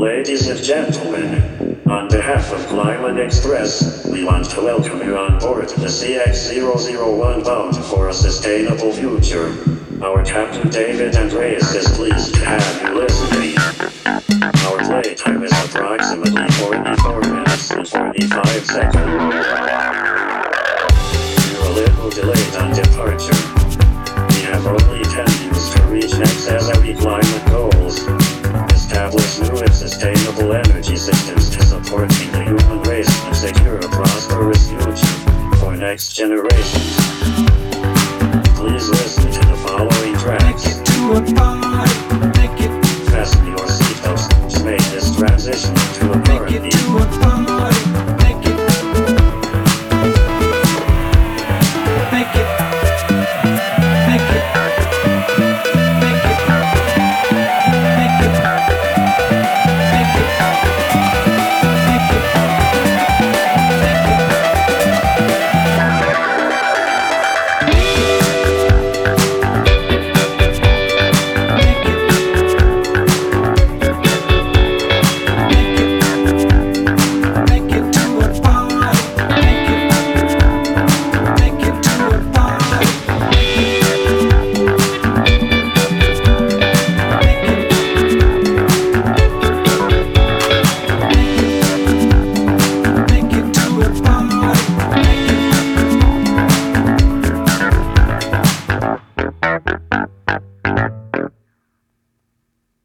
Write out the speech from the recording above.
Ladies and gentlemen, on behalf of Climate Express, we want to welcome you on board the CX-001 bound for a sustainable future. Our Captain David Andreas is pleased to have you listening. Our playtime is approximately 44 minutes and 45 seconds. We're a little delayed on departure. We have only 10 minutes to reach necessary climate goals. Establish new and sustainable energy systems to support the human race and secure a prosperous future for next generations. Please listen to the following tracks. Fasten your seatbelts to make this transition into a